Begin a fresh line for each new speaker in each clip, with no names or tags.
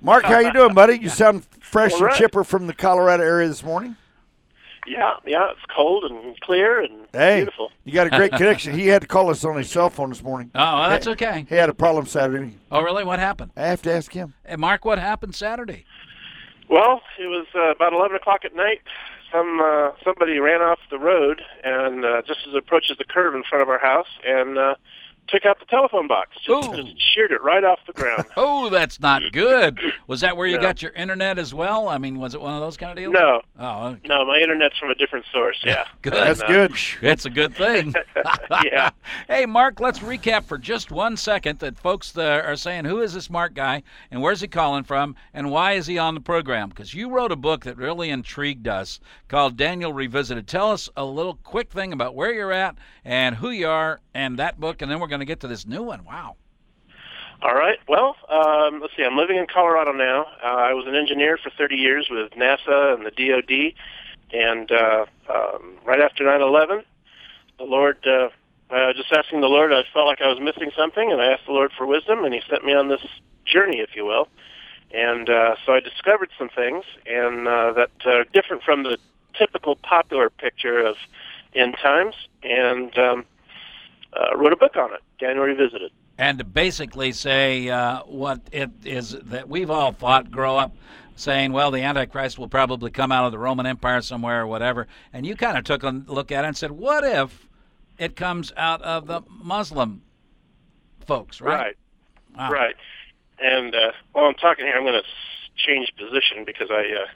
Mark, how you doing, buddy? You sound fresh
All
and
right.
chipper from the Colorado area this morning.
Yeah, it's cold and clear and
Hey,
beautiful.
you got a great connection. He had to call us on his cell phone this morning.
Oh, well, that's okay.
He had a problem Saturday.
Oh, really? What happened?
I have to ask him.
Hey, Mark, what happened Saturday?
Well, it was about 11 o'clock at night. Somebody ran off the road and just as it approaches the curve in front of our house and took out the telephone box. Just sheared it right off the ground.
Oh, that's not good. Was that where you
No.
got your internet as well? I mean, was it one of those kind of deals?
No.
Oh, okay.
No, my internet's from a different source, yeah.
Good.
That's good.
It's a good thing.
Yeah.
Hey, Mark, let's recap for just 1 second that folks are saying, who is this Mark guy, and where's he calling from, and why is he on the program? Because you wrote a book that really intrigued us called Daniel Revisited. Tell us a little quick thing about where you're at and who you are and that book, and then we're going to get to this new one. Wow.
All right. Well, let's see. I'm living in Colorado now. I was an engineer for 30 years with NASA and the DoD, and right after 9/11, the Lord, just asking the Lord, I felt like I was missing something, and I asked the Lord for wisdom, and He sent me on this journey, if you will. And so I discovered some things, and that are different from the typical popular picture of end times, and wrote a book on it, Daniel Revisited.
And to basically say what it is that we've all thought, grow up saying, well, the Antichrist will probably come out of the Roman Empire somewhere or whatever. And you kind of took a look at it and said, what if it comes out of the Muslim folks, right?
Right.
Wow.
Right. And while I'm talking here, I'm going to change position because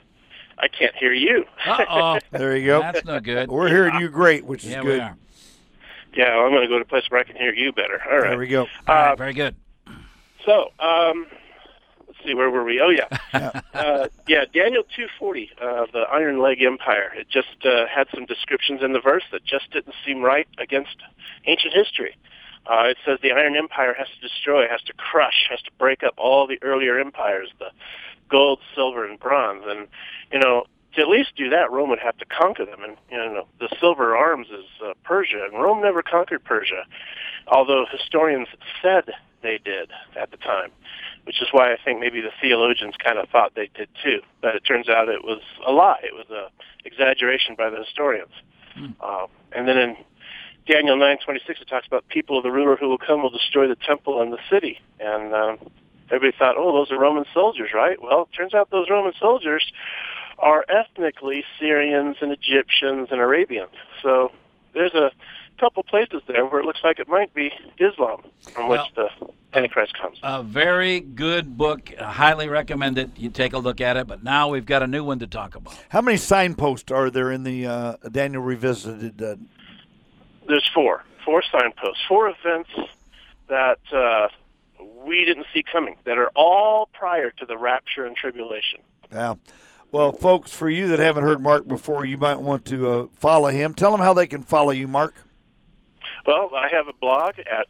I can't hear you.
Uh-oh.
There you go.
That's no good.
We're hearing you great, which is
Yeah,
good.
we are.
Yeah, well, I'm going to go to a place where I can hear you better. All right.
There we go.
All right, very good.
So, let's see, where were we? Oh, yeah. Daniel 2:40, the Iron Leg Empire. It just had some descriptions in the verse that just didn't seem right against ancient history. It says the Iron Empire has to destroy, has to crush, has to break up all the earlier empires, the gold, silver, and bronze. And, to at least do that, Rome would have to conquer them. And, the silver arms is Persia, and Rome never conquered Persia, although historians said they did at the time, which is why I think maybe the theologians kind of thought they did too. But it turns out it was a lie. It was an exaggeration by the historians. And then in Daniel 9:26, it talks about people of the ruler who will come will destroy the temple and the city. And everybody thought, oh, those are Roman soldiers, right? Well, it turns out those Roman soldiers are ethnically Syrians and Egyptians and Arabians. So there's a couple places there where it looks like it might be Islam from which the Antichrist comes.
A very good book. I highly recommend it. You take a look at it. But now we've got a new one to talk about.
How many signposts are there in the Daniel Revisited?
There's four signposts, 4 events that we didn't see coming, that are all prior to the rapture and tribulation.
Yeah. Well, folks, for you that haven't heard Mark before, you might want to follow him. Tell them how they can follow you, Mark.
Well, I have a blog at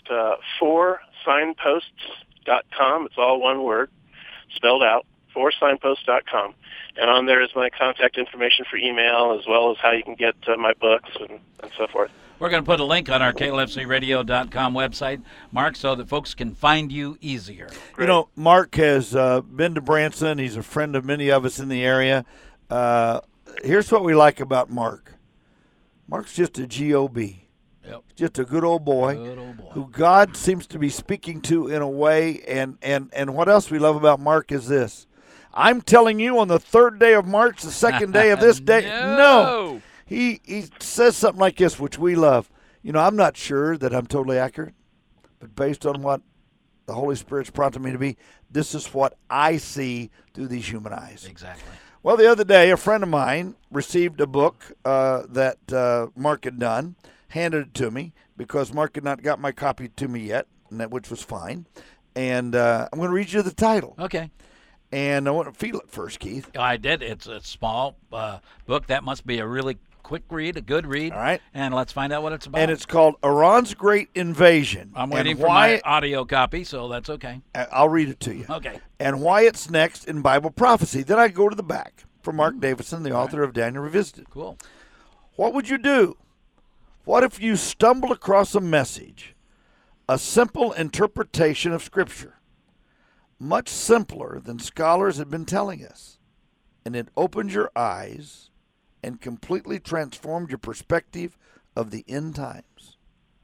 4signposts.com. It's all one word, spelled out, 4signposts.com. And on there is my contact information for email, as well as how you can get my books and so forth.
We're going to put a link on our klfcradio.com website, Mark, so that folks can find you easier.
You know, Mark has been to Branson. He's a friend of many of us in the area. Here's what we like about Mark. Mark's just a G.O.B.
Yep.
Just a good old boy.
Good old boy.
Who God seems to be speaking to in a way. And what else we love about Mark is this. I'm telling you on the 3rd day of March, the 2nd day of this day. No. He says something like this, which we love. I'm not sure that I'm totally accurate, but based on what the Holy Spirit's prompted me to be, this is what I see through these human eyes.
Exactly.
Well, the other day, a friend of mine received a book that Mark had done, handed it to me, because Mark had not got my copy to me yet, which was fine. And I'm going to read you the title.
Okay.
And I want to feel it first, Keith.
I did. It's a small book. That must be a really quick read, a good read.
All right.
And let's find out what it's about.
And it's called Iran's Great Invasion.
I'm waiting for my audio copy, so that's okay.
I'll read it to you.
Okay.
And why it's next in Bible prophecy. Then I go to the back for Mark Davison, the author of Daniel Revisited.
Cool.
What would you do? What if you stumbled across a message, a simple interpretation of Scripture, much simpler than scholars had been telling us. And it opened your eyes and completely transformed your perspective of the end times.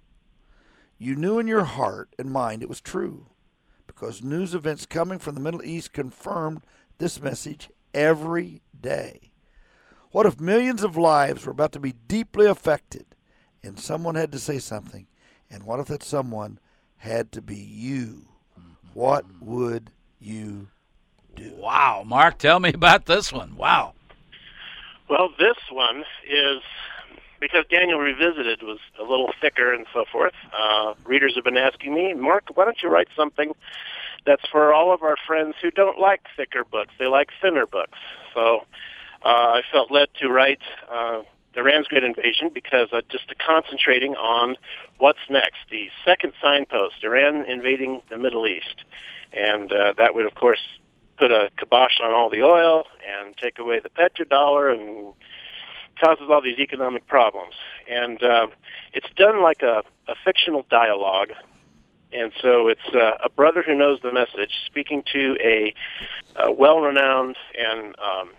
You knew in your heart and mind it was true, because news events coming from the Middle East confirmed this message every day. What if millions of lives were about to be deeply affected and someone had to say something? And what if that someone had to be you? What would you do?
Wow, Mark, tell me about this one. Wow.
Well, this one is, because Daniel Revisited was a little thicker and so forth, readers have been asking me, Mark, why don't you write something that's for all of our friends who don't like thicker books. They like thinner books. So I felt led to write Iran's Great Invasion because just concentrating on what's next, the second signpost, Iran invading the Middle East. And that would, of course, put a kibosh on all the oil and take away the petrodollar and causes all these economic problems. And it's done like a fictional dialogue. And so it's a brother who knows the message speaking to a well-renowned and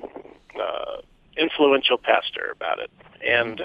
influential pastor about it. And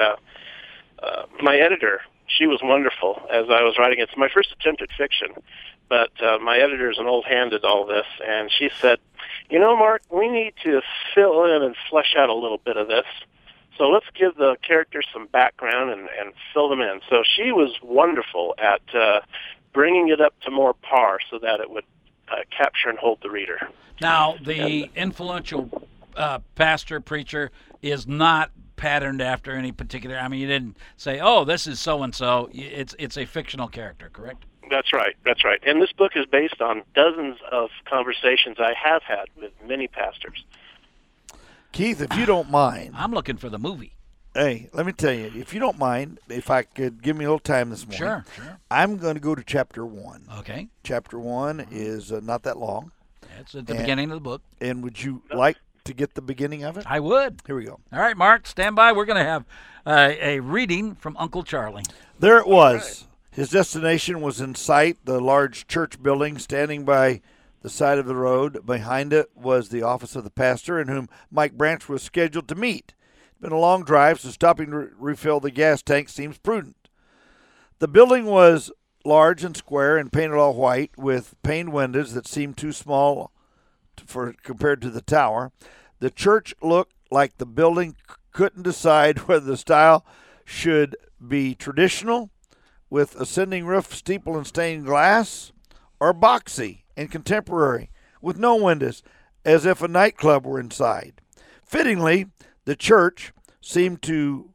my editor, she was wonderful as I was writing it. It's my first attempt at fiction, but my editor is an old hand at all this, and she said, you know, Mark, we need to fill in and flesh out a little bit of this. So let's give the characters some background and fill them in. So she was wonderful at bringing it up to more par so that it would capture and hold the reader.
Now, the influential pastor, preacher, is not patterned after any particular, I mean, you didn't say, oh, this is so-and-so. It's a fictional character, correct?
That's right. That's right. And this book is based on dozens of conversations I have had with many pastors.
Keith, if you don't mind.
I'm looking for the movie.
Hey, let me tell you, if you don't mind, if I could give me a little time this morning.
Sure.
I'm going to go to chapter 1.
Okay.
Chapter 1 is not that long.
It's at the beginning of the book.
And would you like to get the beginning of it?
I would.
Here we go.
All right, Mark, stand by. We're going to have a reading from Uncle Charlie.
There it was. Right. His destination was in sight, the large church building standing by the side of the road. Behind it was the office of the pastor in whom Mike Branch was scheduled to meet. It's been a long drive, so stopping to refill the gas tank seems prudent. The building was large and square and painted all white with paned windows that seemed too small compared to the tower. The church looked like the building couldn't decide whether the style should be traditional with ascending roof, steeple, and stained glass, or boxy and contemporary with no windows, as if a nightclub were inside. Fittingly, the church seemed to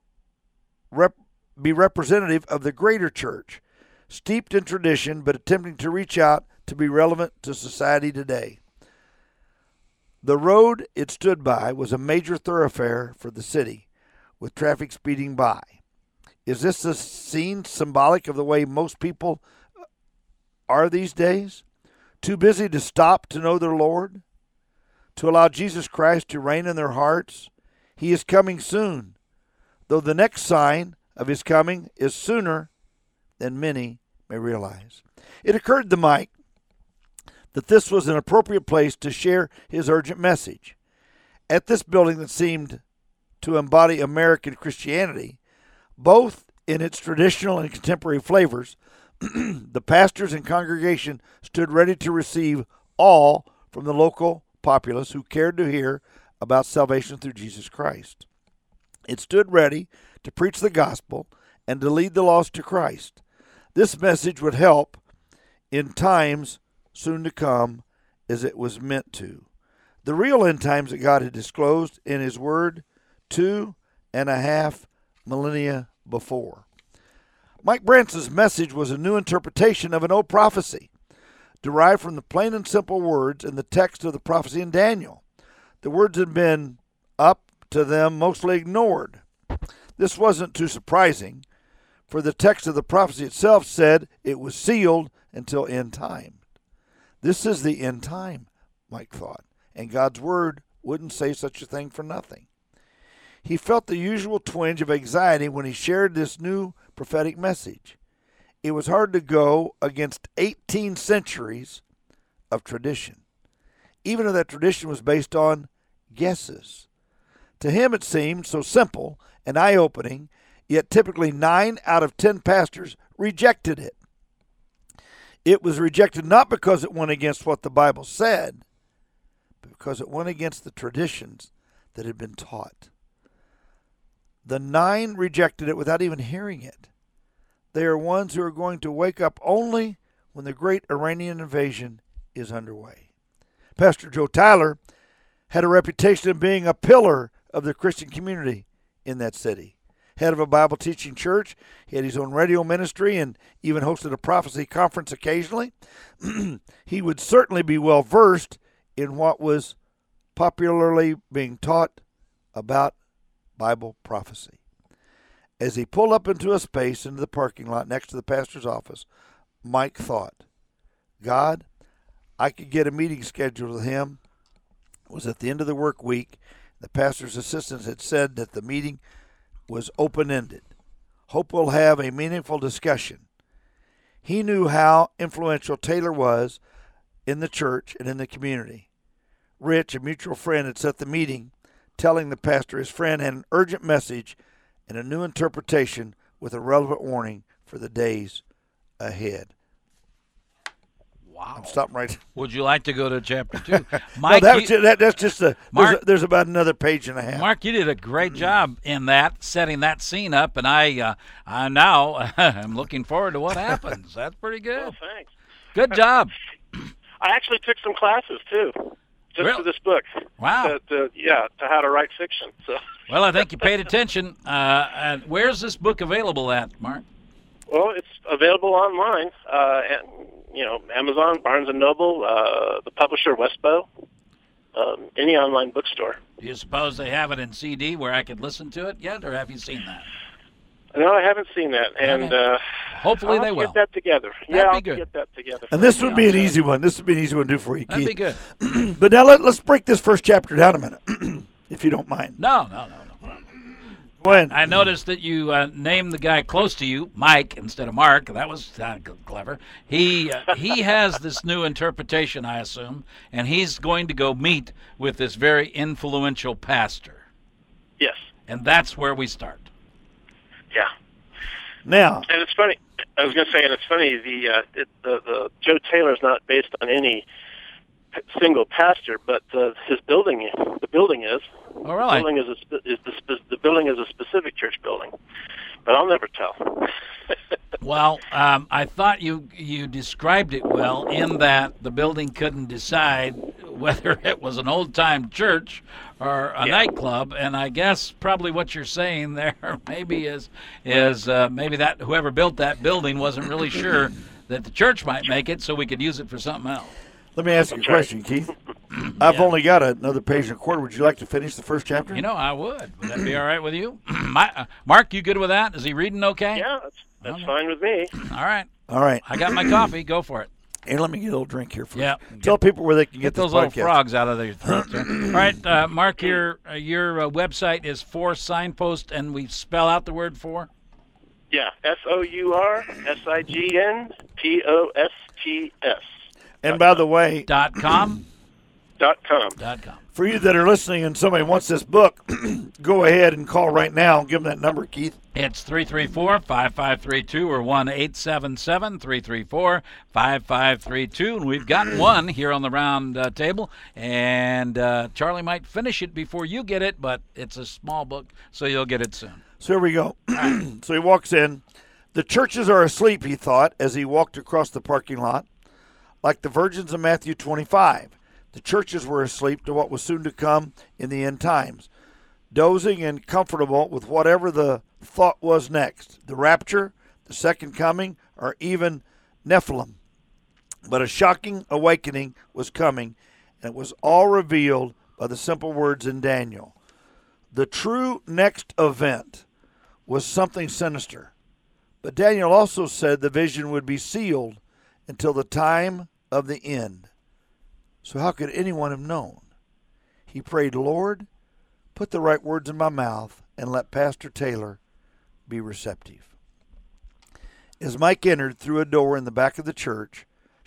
be representative of the greater church, steeped in tradition but attempting to reach out to be relevant to society today. The road it stood by was a major thoroughfare for the city, with traffic speeding by. Is this a scene symbolic of the way most people are these days? Too busy to stop to know their Lord? To allow Jesus Christ to reign in their hearts? He is coming soon, though the next sign of his coming is sooner than many may realize. It occurred to Mike that this was an appropriate place to share his urgent message. At this building that seemed to embody American Christianity, both in its traditional and contemporary flavors, the pastors and congregation stood ready to receive all from the local populace who cared to hear about salvation through Jesus Christ. It stood ready to preach the gospel and to lead the lost to Christ. This message would help in times soon to come as it was meant to. The real end times that God had disclosed in his word 2.5 millennia before. Mike Branch's message was a new interpretation of an old prophecy, derived from the plain and simple words in the text of the prophecy in Daniel. The words had been, up to them, mostly ignored. This wasn't too surprising, for the text of the prophecy itself said it was sealed until end time. This is the end time, Mike thought, and God's word wouldn't say such a thing for nothing. He felt the usual twinge of anxiety when he shared this new prophetic message. It was hard to go against 18 centuries of tradition. even if that tradition was based on guesses. To him it seemed so simple and eye-opening, yet typically 9 out of 10 pastors rejected it. It was rejected not because it went against what the Bible said, but because it went against the traditions that had been taught. The 9 rejected it without even hearing it. They are ones who are going to wake up only when the great Iranian invasion is underway. Pastor Joe Tyler had a reputation of being a pillar of the Christian community in that city. Head of a Bible teaching church, he had his own radio ministry and even hosted a prophecy conference occasionally. He would certainly be well versed in what was popularly being taught about Bible prophecy. As he pulled up into a space into the parking lot next to the pastor's office, Mike thought, God, I could get a meeting scheduled with him. It was at the end of the work week. The pastor's assistant had said that the meeting was open-ended. Hope we'll have a meaningful discussion. He knew how influential Taylor was in the church and in the community. Rich, a mutual friend, had set the meeting, telling the pastor his friend had an urgent message and a new interpretation with a relevant warning for the days ahead.
Wow.
I'm stopping right there.
Would you like to go to chapter 2?
Mike, that's just Mark, there's about another page and a half.
Mark, you did a great job in that, setting that scene up, and I now I'm looking forward to what happens. That's pretty good.
Well, thanks.
Good job.
I actually took some classes, too, just for this book.
Wow.
To how to write fiction. So.
Well, I think you paid attention. Where's this book available at, Mark?
Well, it's available online. Amazon, Barnes & Noble, the publisher Westbow, any online bookstore.
Do you suppose they have it in CD where I could listen to it yet, or have you seen that?
No, I haven't seen that, and
hopefully they will.
Get that together.
That'd be good.
Get that together.
And this would be an easy one. This would be an easy one to do for you, Keith.
That'd be good.
But now let's break this first chapter down a minute, if you don't mind.
No.
When
I noticed that you named the guy close to you, Mike, instead of Mark. That was clever. He has this new interpretation, I assume, and he's going to go meet with this very influential pastor.
Yes.
And that's where we start.
Yeah.
Now.
And it's funny. I was going to say, and it's funny. The Joe Taylor is not based on any single pastor, but his building. The building is.
Oh, really?
The building is a specific church building, but I'll never tell.
Well, I thought you described it well in that the building couldn't decide whether it was an old-time church or a nightclub, and I guess probably what you're saying there maybe is maybe that whoever built that building wasn't really sure that the church might make it, so we could use it for something else.
Let me ask you a question, Keith. I've only got another page and a quarter. Would you like to finish the first chapter?
I would. Would that be all right with you? Mark, you good with that? Is he reading okay?
Yeah, that's fine with me.
All right.
I
got my coffee. Go for it.
And let me get a little drink here first.
Yeah.
Tell people where they can get
those
this
little frogs out of their throats. All right, Mark, your website is For Signpost, and we spell out the word for?
Yeah, FOURSIGNPOSTS.
And by the way,
.com.
.com.
For you that are listening and somebody wants this book, go ahead and call right now. Give them that number, Keith.
It's 334-5532 or 1-877-334-5532. And we've got one here on the round table. And Charlie might finish it before you get it, but it's a small book, so you'll get it soon.
So here we go. So he walks in. The churches are asleep, he thought, as he walked across the parking lot. Like the virgins of Matthew 25, the churches were asleep to what was soon to come in the end times, dozing and comfortable with whatever the thought was next, the rapture, the second coming, or even Nephilim. But a shocking awakening was coming, and it was all revealed by the simple words in Daniel. The true next event was something sinister, but Daniel also said the vision would be sealed until the time of the end. So how could anyone have known? He prayed, Lord, put the right words in my mouth and let Pastor Taylor be receptive. As Mike entered through a door in the back of the church,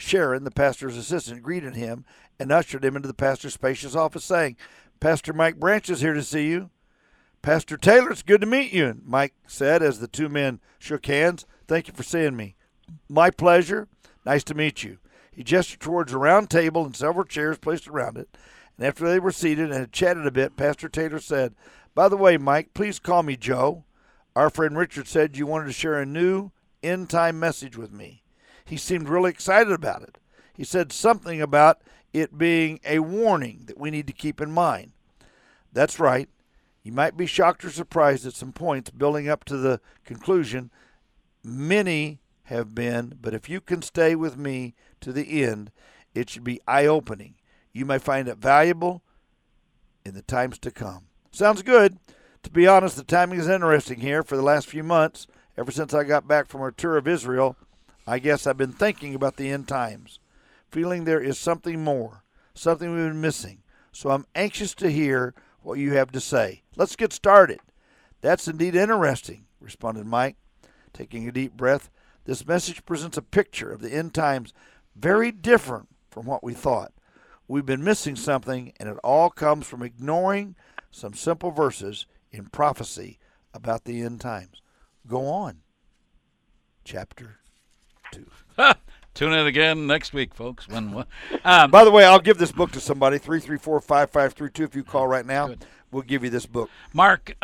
Sharon, the pastor's assistant, greeted him and ushered him into the pastor's spacious office, saying, "Pastor Mike Branch is here to see you." "Pastor Taylor, it's good to meet you," Mike said as the two men shook hands. "Thank you for seeing me." "My pleasure. Nice to meet you." He gestured towards a round table and several chairs placed around it, and after they were seated and had chatted a bit, Pastor Taylor said, "By the way, Mike, please call me Joe. Our friend Richard said you wanted to share a new end-time message with me." He seemed really excited about it. He said something about it being a warning that we need to keep in mind. That's right. You might be shocked or surprised at some points building up to the conclusion. Many have been, but if you can stay with me to the end, it should be eye-opening. You may find it valuable in the times to come. Sounds good. To be honest, the timing is interesting here. For the last few months, ever since I got back from our tour of Israel, I guess I've been thinking about the end times, feeling there is something more, something we've been missing. So I'm anxious to hear what you have to say. Let's get started. That's indeed interesting, responded Mike, taking a deep breath. This message presents a picture of the end times very different from what we thought. We've been missing something, and it all comes from ignoring some simple verses in prophecy about the end times. Go on. Chapter 2.
Tune in again next week, folks.
By the way, I'll give this book to somebody, 334-5532. If you call right now,
Good.
We'll give you this book.
Mark,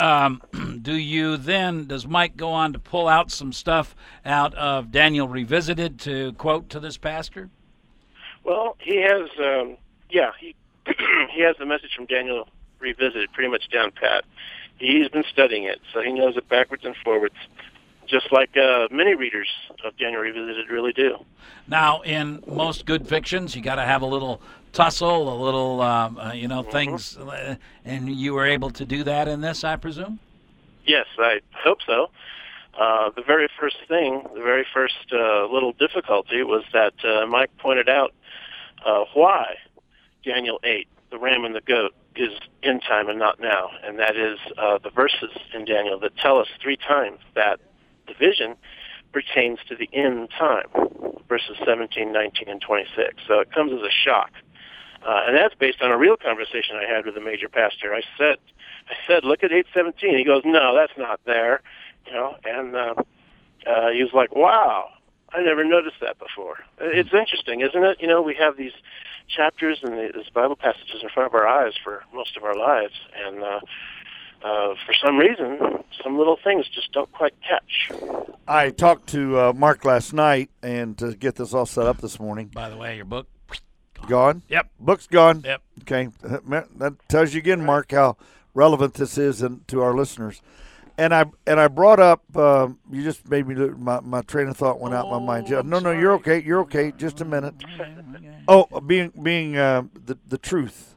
does Mike go on to pull out some stuff out of Daniel Revisited to quote to this pastor?
Well, he has, he has the message from Daniel Revisited pretty much down pat. He's been studying it, so he knows it backwards and forwards, just like many readers of Daniel Revisited really do.
Now, in most good fictions, you got to have a little tussle, a little, things, and you were able to do that in this, I presume?
Yes, I hope so. The very first little difficulty was that Mike pointed out why Daniel 8, the ram and the goat, is in time and not now, and that is the verses in Daniel that tell us 3 times that the vision pertains to the end time, verses 17, 19, and 26. So it comes as a shock. And that's based on a real conversation I had with a major pastor. I said, look at 8:17. He goes, no, that's not there. And he was like, wow, I never noticed that before. It's interesting, isn't it? We have these chapters and these Bible passages in front of our eyes for most of our lives, and for some reason, some little things just don't quite catch.
I talked to Mark last night, and to get this all set up this morning.
By the way, your book?
Gone?
Yep.
Book's gone?
Yep.
Okay. That tells you again, Mark, how relevant this is to our listeners. And I brought up, you just made me, my train of thought went out my mind. No, you're okay. You're okay. Just a minute. Oh, being the truth.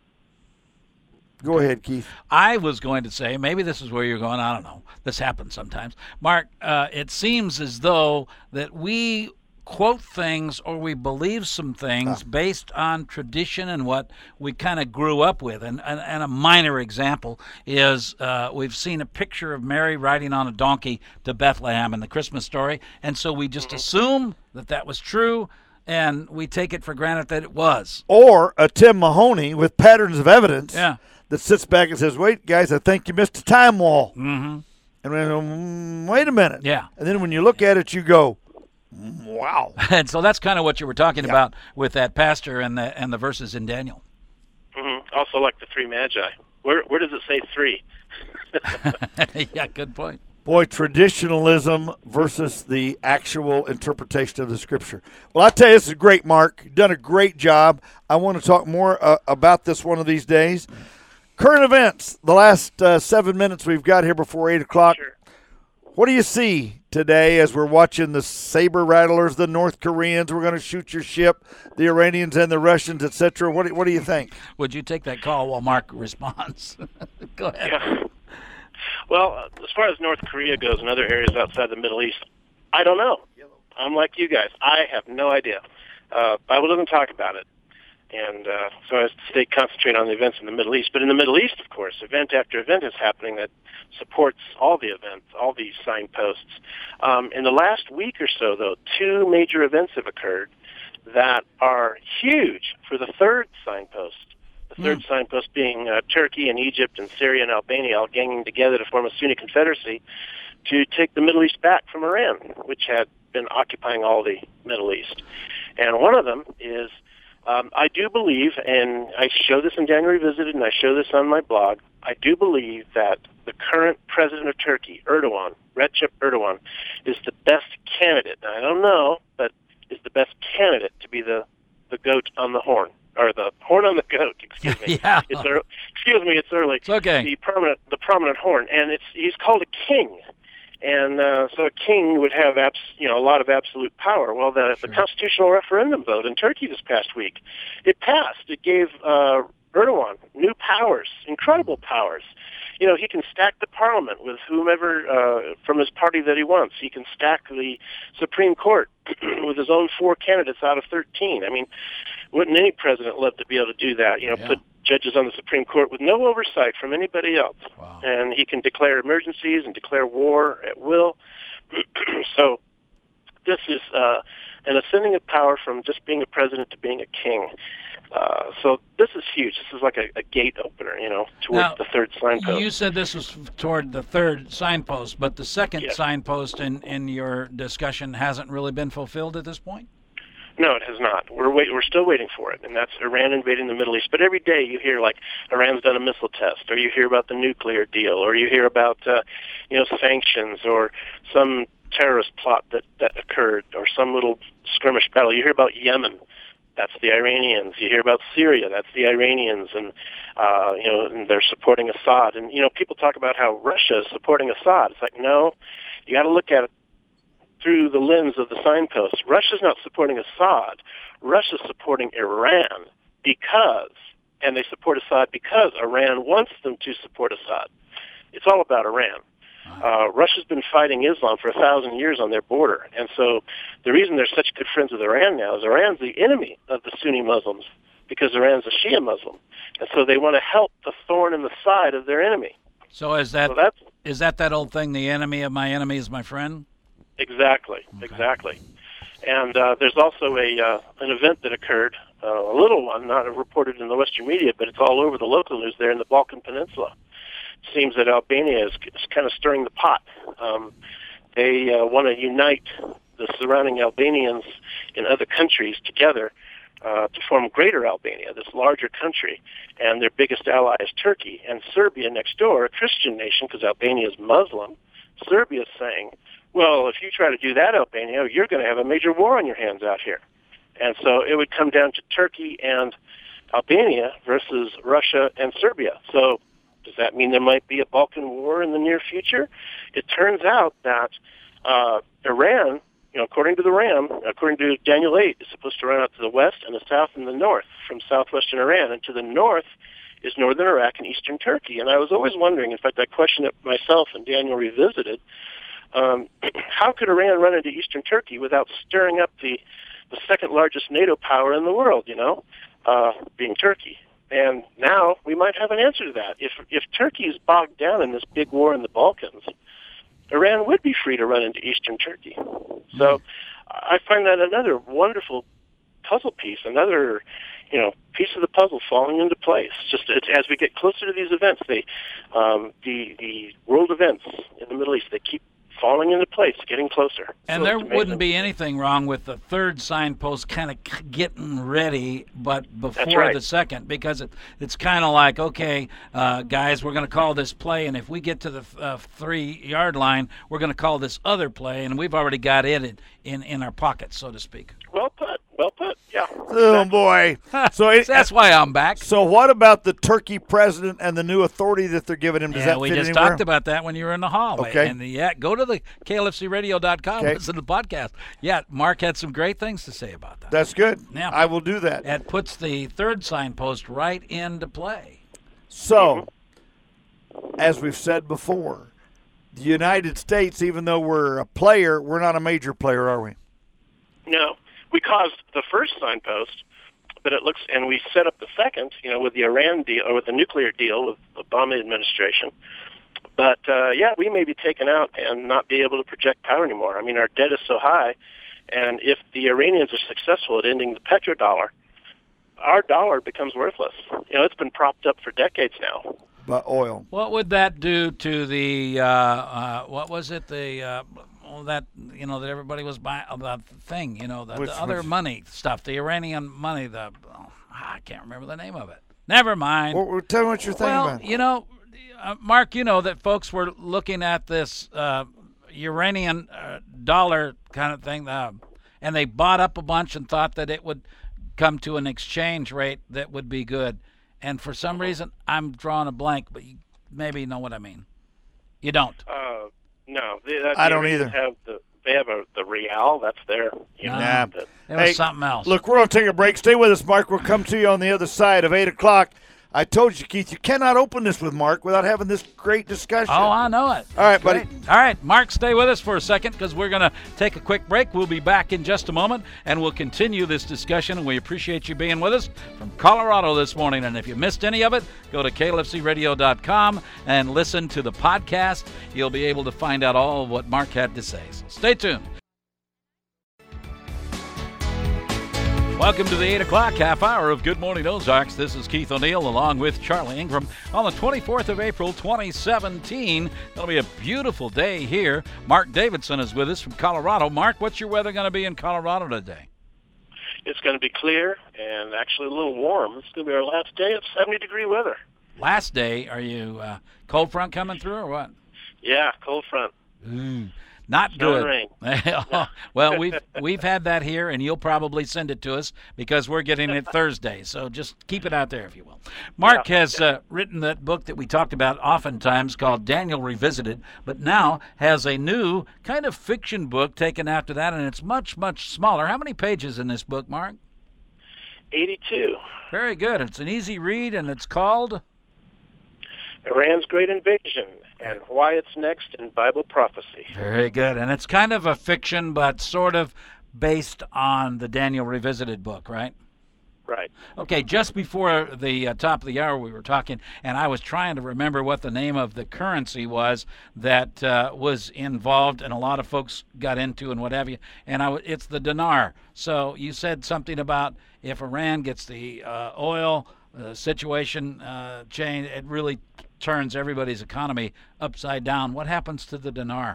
Go ahead, Keith.
I was going to say, maybe this is where you're going, I don't know. This happens sometimes. Mark, it seems as though that we quote things or we believe some things based on tradition and what we kind of grew up with. And a minor example is we've seen a picture of Mary riding on a donkey to Bethlehem in the Christmas story, and so we just assume that was true, and we take it for granted that it was.
Or a Tim Mahoney with patterns of evidence.
Yeah.
That sits back and says, wait, guys, I think you missed a time wall.
Mm-hmm.
And wait a minute.
Yeah.
And then when you look at it, you go, wow.
And so that's kind of what you were talking about with that pastor and the verses in Daniel.
Mm-hmm. Also like the 3 magi. Where does it say 3?
Yeah, good point.
Boy, traditionalism versus the actual interpretation of the Scripture. Well, I tell you, this is great, Mark. You've done a great job. I want to talk more about this one of these days. Current events, the last 7 minutes we've got here before 8 o'clock.
Sure.
What do you see today as we're watching the saber rattlers, the North Koreans, we're going to shoot your ship, the Iranians and the Russians, etc.? What do you think?
Would you take that call while Mark responds? Go ahead.
Yeah. Well, as far as North Korea goes and other areas outside the Middle East, I don't know. I'm like you guys. I have no idea. Bible doesn't talk about it. And so I stay concentrated on the events in the Middle East. But in the Middle East, of course, event after event is happening that supports all the events, all these signposts. In the last week or so, though, 2 major events have occurred that are huge for the third signpost. The third signpost being Turkey and Egypt and Syria and Albania all ganging together to form a Sunni confederacy to take the Middle East back from Iran, which had been occupying all the Middle East. And one of them is, I do believe, and I show this in Daniel Revisited and I show this on my blog, I do believe that the current president of Turkey, Erdogan, Recep Erdogan, is the best candidate. Now, I don't know, but is the best candidate to be the goat on the horn. Or the horn on the goat, excuse me.
Yeah.
Excuse me, it's early.
It's okay.
The prominent horn, and he's called a king, and so a king would have a lot of absolute power. Well, the constitutional referendum vote in Turkey this past week, it passed. It gave Erdogan new powers, incredible powers. You know, he can stack the parliament with whomever from his party that he wants. He can stack the Supreme Court with his own 4 candidates out of 13. I mean, wouldn't any president love to be able to do that? You know, put judges on the Supreme Court with no oversight from anybody else.
Wow.
And he can declare emergencies and declare war at will. So this is an ascending of power from just being a president to being a king. So this is huge. This is like a gate opener, towards the third signpost.
You said this was toward the third signpost, but the second signpost in your discussion hasn't really been fulfilled at this point?
No, it has not. We're still waiting for it, and that's Iran invading the Middle East. But every day you hear, like, Iran's done a missile test, or you hear about the nuclear deal, or you hear about, sanctions, or some terrorist plot that occurred, or some little skirmish battle. You hear about Yemen. That's the Iranians. You hear about Syria. That's the Iranians, and and they're supporting Assad. And people talk about how Russia is supporting Assad. It's like, no, you got to look at it through the lens of the signpost. Russia's not supporting Assad. Russia's supporting Iran and they support Assad because Iran wants them to support Assad. It's all about Iran. Russia's been fighting Islam for 1,000 years on their border. And so the reason they're such good friends with Iran now is Iran's the enemy of the Sunni Muslims because Iran's a Shia Muslim. And so they want to help the thorn in the side of their enemy.
So is that old thing, the enemy of my enemy is my friend?
Exactly. And there's also an event that occurred, a little one, not reported in the Western media, but it's all over the local news there in the Balkan Peninsula. It seems that Albania is kind of stirring the pot. They want to unite the surrounding Albanians in other countries together to form Greater Albania, this larger country. And their biggest ally is Turkey. And Serbia next door, a Christian nation, because Albania is Muslim, Serbia is saying, well, if you try to do that, Albania, you're going to have a major war on your hands out here. And so it would come down to Turkey and Albania versus Russia and Serbia. So does that mean there might be a Balkan war in the near future? It turns out that Iran, according to the RAM, according to Daniel 8, is supposed to run out to the west and the south and the north from southwestern Iran. And to the north is northern Iraq and eastern Turkey. And I was always wondering, in fact, I questioned it myself and Daniel Revisited, how could Iran run into eastern Turkey without stirring up the second largest NATO power in the world, being Turkey? And now we might have an answer to that. If Turkey is bogged down in this big war in the Balkans, Iran would be free to run into eastern Turkey. So I find that another wonderful puzzle piece, another piece of the puzzle falling into place. It's as we get closer to these events, the world events in the Middle East, they keep falling into place, getting closer.
And there wouldn't be anything wrong with the third signpost kind of getting ready, but before the second, because it's kind of like, okay, guys, we're going to call this play, and if we get to the 3-yard line, we're going to call this other play, and we've already got it in our pocket, so to speak.
Well put, yeah.
Oh, boy. So
that's why I'm back.
So what about the Turkey president and the new authority that they're giving him? Does that fit anywhere?
We just talked about that when you were in the hall.
Okay.
And go to the KLFCradio.com, listen to the podcast. Yeah, Mark had some great things to say about that.
That's good.
Yeah.
I will do that.
It puts the third signpost right into play.
So, as we've said before, the United States, even though we're a player, we're not a major player, are we?
No. We caused the first signpost, but and we set up the second, with the Iran deal, or with the nuclear deal with the Obama administration. But, we may be taken out and not be able to project power anymore. I mean, our debt is so high, And if the Iranians are successful at ending the petrodollar, our dollar becomes worthless. It's been propped up for decades now.
But oil.
What would that do to the what was it, the that that everybody was buying, the thing, the other money stuff, the Iranian money, I can't remember the name of it. Never mind.
Well, tell me what you're thinking about.
Mark, that folks were looking at this Iranian dollar kind of thing, and they bought up a bunch and thought that it would come to an exchange rate that would be good. And for some reason, I'm drawing a blank, but you maybe know what I mean. You don't.
No,
I don't either.
They have the real. That's there.
It was something else.
Look, we're going to take a break. Stay with us, Mark. We'll come to you on the other side of 8 o'clock. I told you, Keith, you cannot open this with Mark without having this great discussion.
Oh, I know it.
All right, buddy.
All right, Mark, stay with us for a second because we're going to take a quick break. We'll be back in just a moment, and we'll continue this discussion, and we appreciate you being with us from Colorado this morning. And if you missed any of it, go to klfcradio.com and listen to the podcast. You'll be able to find out all of what Mark had to say. So stay tuned. Welcome to the 8 o'clock half hour of Good Morning Ozarks. This is Keith O'Neill along with Charlie Ingram on the 24th of April, 2017. It'll be a beautiful day here. Mark Davidson is with us from Colorado. Mark, what's your weather going to be in Colorado today?
It's going to be clear and actually a little warm. It's going to be our last day of 70-degree weather.
Last day? Are you cold front coming through or what?
Yeah, cold front.
Not good.
Rain.
Well, we've had that here, and you'll probably send it to us because we're getting it Thursday. So just keep it out there, if you will. Mark has written that book that we talked about oftentimes called Daniel Revisited, but now has a new kind of fiction book taken after that, and it's much, much smaller. How many pages in this book, Mark?
82.
Very good. It's an easy read, and it's called
Iran's Great Invasion and Why It's Next in Bible Prophecy.
Very good. And it's kind of a fiction, but sort of based on the Daniel Revisited book, right?
Right.
Okay, just before the top of the hour we were talking, and I was trying to remember what the name of the currency was that was involved and a lot of folks got into and what have you, and it's the dinar. So you said something about if Iran gets the oil situation change, it really turns everybody's economy upside down. What happens to the dinar?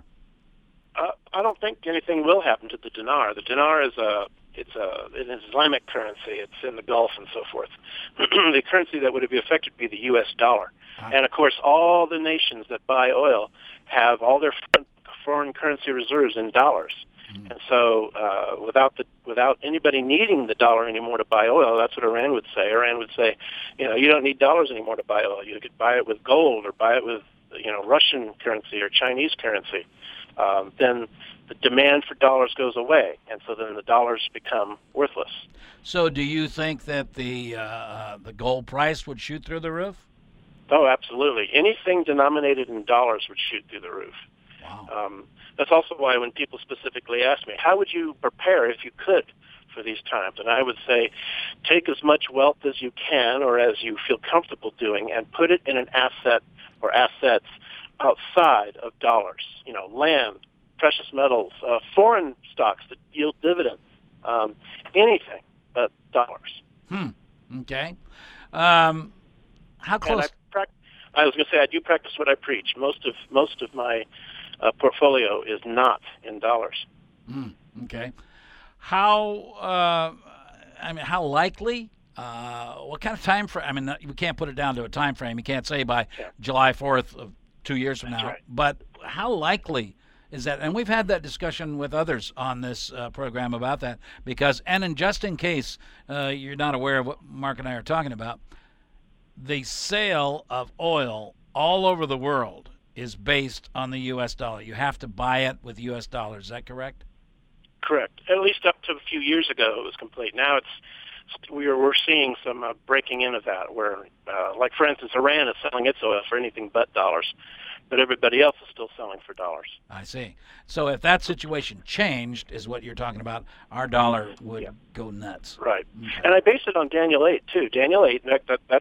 I don't think anything will happen to the dinar. The dinar is an Islamic currency. It's in the Gulf and so forth. The currency that would be affected would be the U.S. dollar. And, of course, all the nations that buy oil have all their foreign currency reserves in dollars. And so without anybody needing the dollar anymore to buy oil, that's what Iran would say. Iran would say, you don't need dollars anymore to buy oil. You could buy it with gold or buy it with, Russian currency or Chinese currency. Then the demand for dollars goes away, and so then the dollars become worthless.
So do you think that the gold price would shoot through the roof?
Oh, absolutely. Anything denominated in dollars would shoot through the roof.
Wow.
That's also why when people specifically ask me, how would you prepare if you could for these times? And I would say, take as much wealth as you can or as you feel comfortable doing and put it in an asset or assets outside of dollars. Land, precious metals, foreign stocks that yield dividends, anything but dollars.
Okay. How close?
I was going to say I do practice what I preach. Most of my portfolio is not in dollars.
Okay. How likely? What kind of time frame? I mean, we can't put it down to a time frame. You can't say by July 4th of 2 years from now.
Right.
But how likely is that? And we've had that discussion with others on this program about that. And just in case you're not aware of what Mark and I are talking about, the sale of oil all over the world is based on the U.S. dollar. You have to buy it with U.S. dollars. Is that correct?
Correct. At least up to a few years ago, it was complete. Now we're seeing some breaking in of that, where, like for instance, Iran is selling its oil for anything but dollars, but everybody else is still selling for dollars.
I see. So if that situation changed, is what you're talking about, our dollar would go nuts.
Right.
Okay.
And I based it on Daniel 8 too. Daniel 8,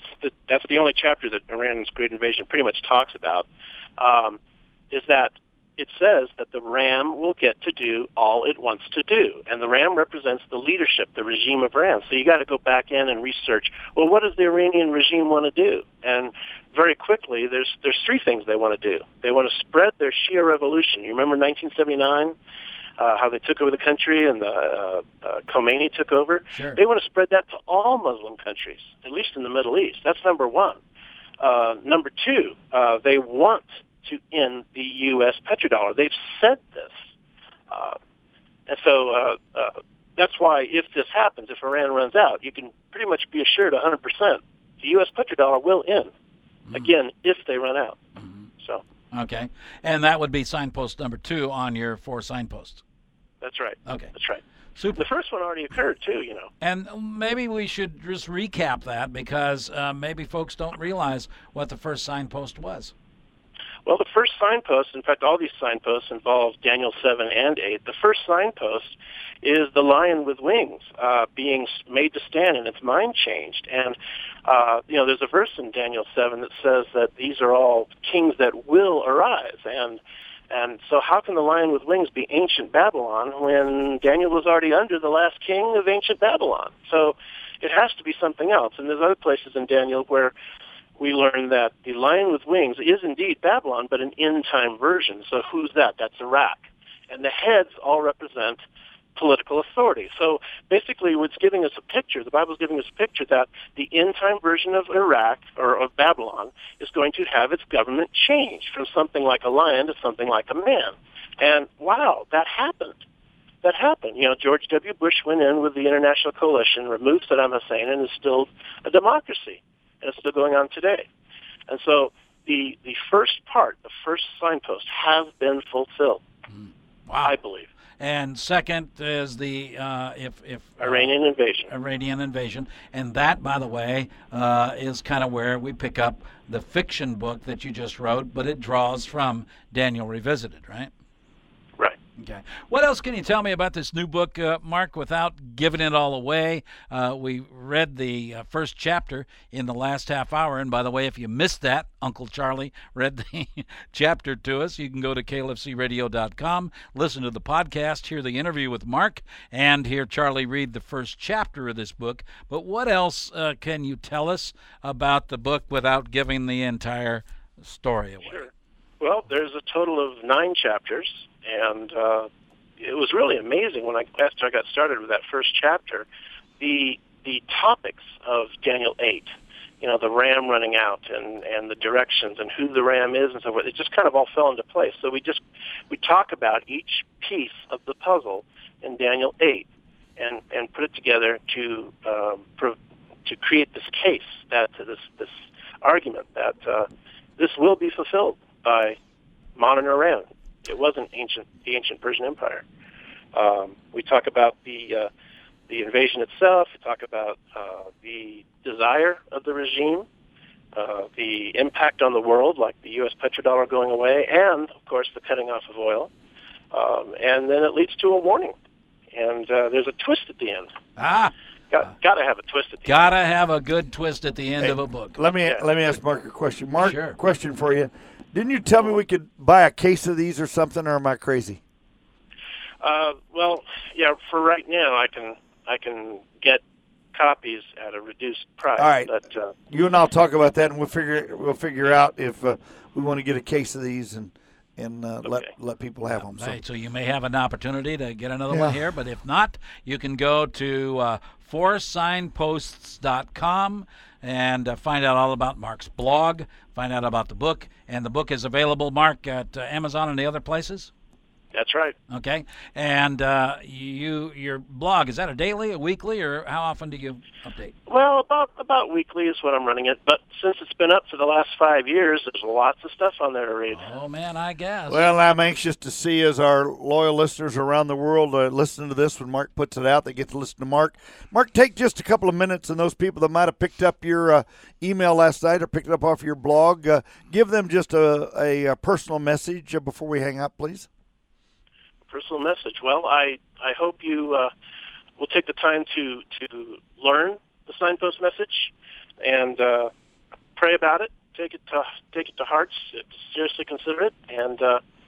that's the only chapter that Iran's Great Invasion pretty much talks about. Is that it says that the ram will get to do all it wants to do. And the ram represents the leadership, the regime of rams. So you got to go back in and research, well, what does the Iranian regime want to do? And very quickly, there's three things they want to do. They want to spread their Shia revolution. You remember 1979? How they took over the country and Khomeini took over.
Sure.
They want to spread that to all Muslim countries, at least in the Middle East. That's number one. Number two, they want to end the U.S. petrodollar. They've said this. And so that's why if this happens, if Iran runs out, you can pretty much be assured 100% the U.S. petrodollar will end, again, if they run out. So.
Okay. And that would be signpost number 2 on your 4 signposts.
That's right.
Okay.
That's right.
Super.
The first one already occurred, too, you know.
And maybe we should just recap that because maybe folks don't realize what the first signpost was.
Well, the first signpost, in fact, all these signposts involve Daniel 7 and 8. The first signpost is the lion with wings being made to stand and its mind changed. And, there's a verse in Daniel 7 that says that these are all kings that will arise. And so how can the lion with wings be ancient Babylon when Daniel was already under the last king of ancient Babylon? So it has to be something else. And there's other places in Daniel where we learn that the lion with wings is indeed Babylon, but an end-time version. So who's that? That's Iraq. And the heads all represent political authority. So basically it's giving us a picture, the Bible's giving us a picture that the end-time version of Iraq, or of Babylon, is going to have its government changed from something like a lion to something like a man. And wow, that happened. That happened. George W. Bush went in with the International Coalition, removed Saddam Hussein, and instilled a democracy. And it's still going on today. And so the first part, the first signpost, has been fulfilled.
Wow.
I believe.
And second is the
Iranian invasion.
Iranian invasion, and that, by the way, is kind of where we pick up the fiction book that you just wrote, but it draws from Daniel Revisited, right?
Right.
Okay. What else can you tell me about this new book, Mark, without giving it all away? We read the first chapter in the last half hour. And by the way, if you missed that, Uncle Charlie read the chapter to us. You can go to klfcradio.com, listen to the podcast, hear the interview with Mark, and hear Charlie read the first chapter of this book. But what else can you tell us about the book without giving the entire story away?
Sure. Well, there's a total of 9 chapters. And it was really amazing after I got started with that first chapter, the topics of Daniel 8, the ram running out and the directions and who the ram is and so forth. It just kind of all fell into place. So we talk about each piece of the puzzle in Daniel 8 and put it together to create this case, this argument that this will be fulfilled by modern Iran. It wasn't the ancient Persian Empire. We talk about the invasion itself. We talk about the desire of the regime, the impact on the world, like the U.S. petrodollar going away, and, of course, the cutting off of oil. And then it leads to a warning. And there's a twist at the end. Got to have a twist at the end.
Got to have a good twist at the end of a book.
Let me ask Mark a question. Mark,
sure.
Question for you. Didn't you tell me we could buy a case of these or something, or am I crazy?
Well, yeah. For right now, I can get copies at a reduced price.
All right.
But,
you and I'll talk about that, and we'll figure out if we want to get a case of these and
okay.
let people have them.
Right, so you may have an opportunity to get another one here, but if not, you can go to forsignposts.com and find out all about Mark's blog, find out about the book, and the book is available, Mark, at Amazon and the other places?
That's right.
Okay, and your blog, is that a daily, a weekly, or how often do you update?
Well, about weekly is what I'm running it, but since it's been up for the last 5 years, there's lots of stuff on there to read.
Oh, man, I guess.
Well, I'm anxious to see as our loyal listeners around the world listen to this when Mark puts it out. They get to listen to Mark. Mark, take just a couple of minutes, and those people that might have picked up your email last night or picked it up off your blog, give them just a personal message before we hang up, please.
Personal message. Well, I hope you will take the time to learn the signpost message and pray about it. Take it to heart. Seriously consider it, and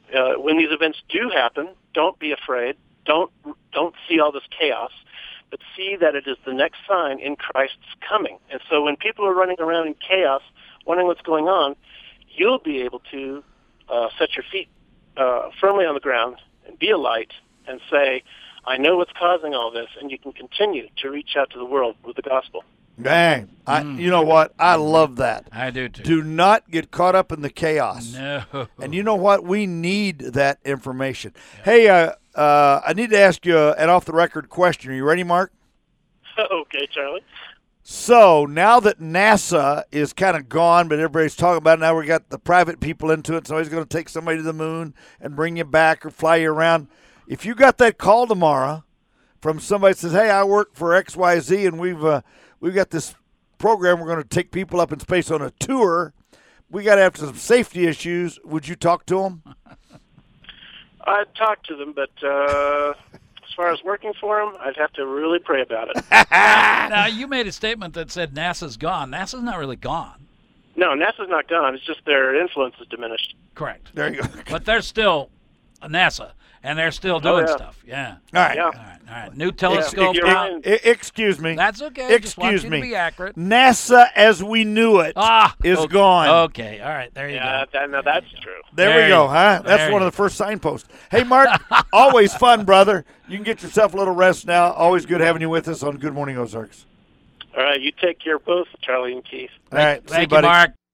when these events do happen, don't be afraid. Don't see all this chaos, but see that it is the next sign in Christ's coming. And so when people are running around in chaos, wondering what's going on, you'll be able to set your feet firmly on the ground and be a light and say, I know what's causing all this, and you can continue to reach out to the world with the gospel.
Dang. You know what? I love that.
I do, too.
Do not get caught up in the chaos.
No.
And you know what? We need that information. Yeah. Hey, I need to ask you an off-the-record question. Are you ready, Mark?
Okay, Charlie.
So now that NASA is kind of gone, but everybody's talking about it, now we got the private people into it, so he's going to take somebody to the moon and bring you back or fly you around. If you got that call tomorrow from somebody that says, hey, I work for XYZ, and we've got this program, we're going to take people up in space on a tour, we got to have some safety issues, would you talk to them?
I'd talk to them, but as far as working for them, I'd have to really pray about it.
Now, you made a statement that said NASA's gone. NASA's not really gone.
No, NASA's not gone. It's just their influence is diminished.
Correct.
There you go.
But they're still NASA, and they're still doing stuff. Yeah.
All right.
Yeah.
All right. New telescope.
Excuse me.
That's okay.
Excuse
just want you
me.
to be accurate.
NASA, as we knew it, is gone.
Okay. All right. There you go.
Now that's true.
There we go, huh? That's one of the first signposts. Hey, Mark, always fun, brother. You can get yourself a little rest now. Always good having you with us on Good Morning Ozarks.
All right. You take care both, Charlie and Keith.
All right.
Thank you,
buddy.
Mark.